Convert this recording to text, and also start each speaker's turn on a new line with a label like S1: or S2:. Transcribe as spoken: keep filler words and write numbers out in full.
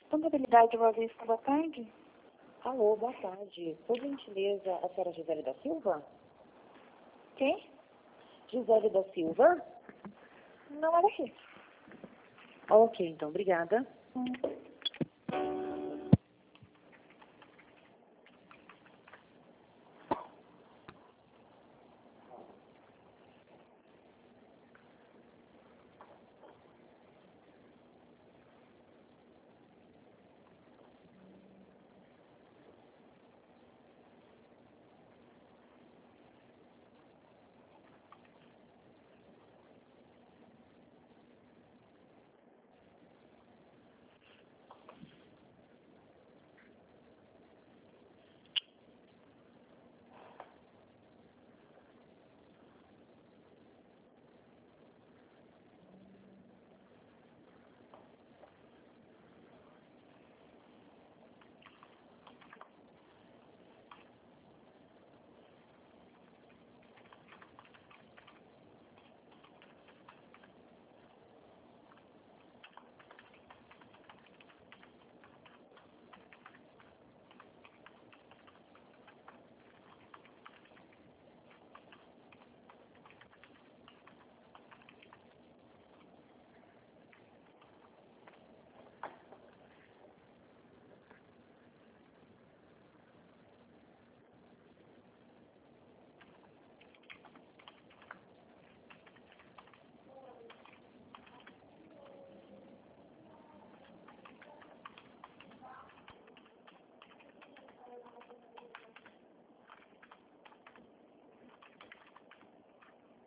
S1: Contabilidade Bovespa, boa tarde.
S2: Alô, boa tarde. Por gentileza, a senhora Gisele da Silva?
S1: Quem?
S2: Gisele da Silva?
S1: Não era aqui.
S2: Ok, então, obrigada.
S1: Hum.